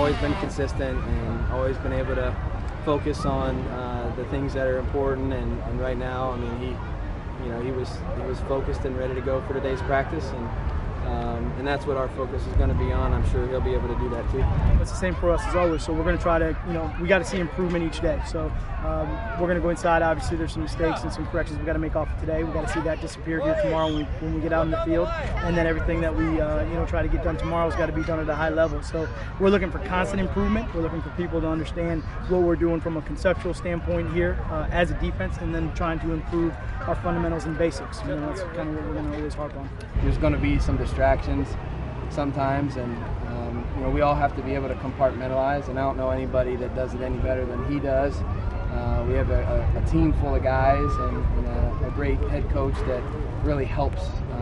always been consistent and always been able to focus on the things that are important. And right now, I mean, he was focused and ready to go for today's practice, and that's what our focus is going to be on. I'm sure he'll be able to do that too. It's the same for us as always, so we're going to try to, we got to see improvement each day. So we're going to go inside. Obviously, there's some mistakes and some corrections we got to make off of today. We got to see that disappear here tomorrow when we get out in the field, and then everything that we try to get done tomorrow has got to be done at a high level. So we're looking for constant improvement. We're looking for people to understand what we're doing from a conceptual standpoint here as a defense, and then trying to improve our fundamentals and basics. That's kind of what we're going to always harp on. There's going to be some distractions sometimes, and we all have to be able to compartmentalize, and I don't know anybody that does it any better than he does. We have a team full of guys and a great head coach that really helps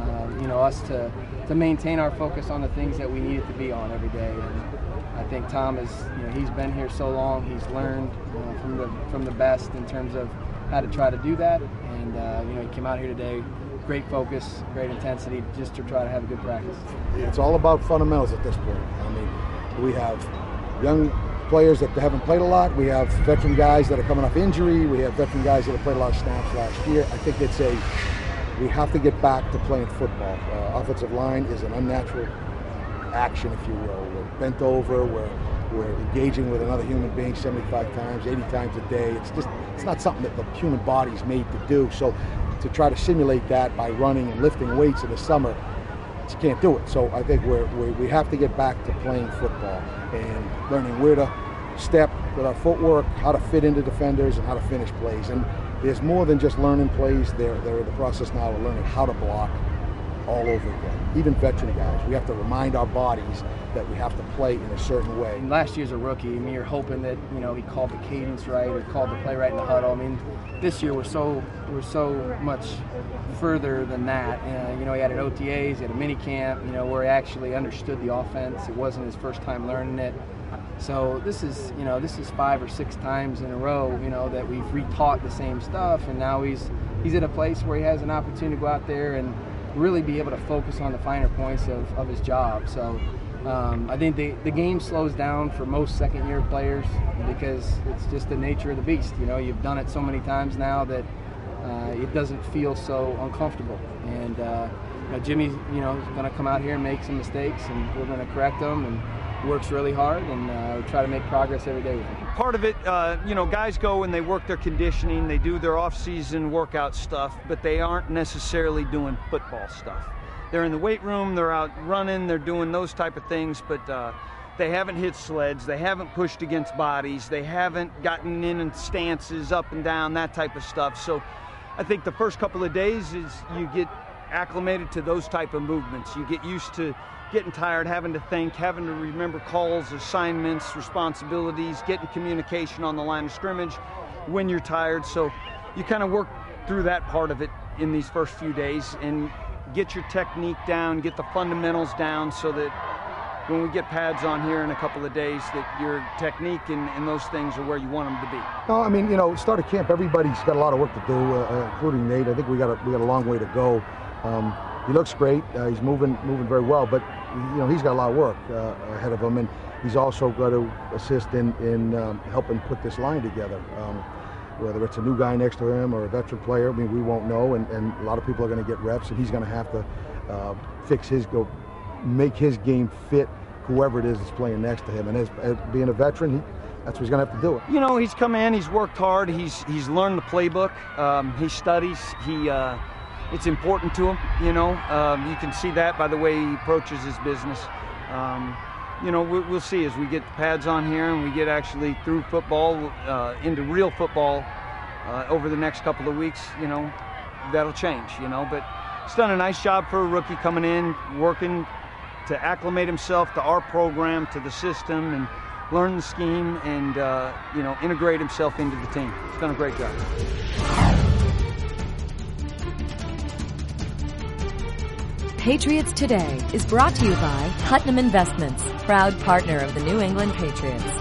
us to maintain our focus on the things that we need it to be on every day. And I think Tom is, he's been here so long, he's learned from the best in terms of how to try to do that, and he came out here today, great focus, great intensity, just to try to have a good practice. It's all about fundamentals at this point. I mean, we have young players that haven't played a lot. We have veteran guys that are coming off injury. We have veteran guys that have played a lot of snaps last year. I think we have to get back to playing football. Offensive line is an unnatural action, if you will. We're bent over, we're engaging with another human being 75 times, 80 times a day. It's not something that the human body's made to do. So to try to simulate that by running and lifting weights in the summer, you can't do it. So I think we have to get back to playing football and learning where to step with our footwork, how to fit into defenders, and how to finish plays. And there's more than just learning plays. They're in the process now of learning how to block all over again. Even veteran guys, we have to remind our bodies that we have to play in a certain way. And last year's a rookie. I mean, you're hoping that he called the cadence right or called the play right in the huddle. I mean, this year we're so much further than that. He had an OTAs, he had a mini camp, where he actually understood the offense. It wasn't his first time learning it. So this is 5 or 6 times in a row, that we've retaught the same stuff, and now he's at a place where he has an opportunity to go out there and really be able to focus on the finer points of his job. So I think the game slows down for most second-year players because it's just the nature of the beast. You've done it so many times now that it doesn't feel so uncomfortable. And Jimmy's going to come out here and make some mistakes, and we're going to correct them, and works really hard, and try to make progress every day with him. Part of it, guys go and they work their conditioning, they do their off-season workout stuff, but they aren't necessarily doing football stuff. They're in the weight room, they're out running, they're doing those type of things, but they haven't hit sleds, they haven't pushed against bodies, they haven't gotten in stances up and down, that type of stuff. So I think the first couple of days is you get acclimated to those type of movements. You get used to getting tired, having to think, having to remember calls, assignments, responsibilities, getting communication on the line of scrimmage when you're tired. So you kind of work through that part of it in these first few days and get your technique down, get the fundamentals down, so that when we get pads on here in a couple of days, that your technique and those things are where you want them to be. No, I mean, start of camp, everybody's got a lot of work to do, including Nate. I think we got a long way to go. He looks great. He's moving very well, but he's got a lot of work ahead of him, and he's also got to assist in helping put this line together. Whether it's a new guy next to him or a veteran player, I mean, we won't know, and a lot of people are going to get reps, and he's going to have to make his game fit whoever it is that's playing next to him. And as being a veteran, that's what he's going to have to do. He's come in, he's worked hard, he's learned the playbook, he studies, it's important to him, you can see that by the way he approaches his business. We'll see as we get the pads on here and we get actually through football, into real football over the next couple of weeks, that'll change, but he's done a nice job for a rookie coming in, working to acclimate himself to our program, to the system, and learn the scheme and, integrate himself into the team. He's done a great job. Patriots Today is brought to you by Putnam Investments, proud partner of the New England Patriots.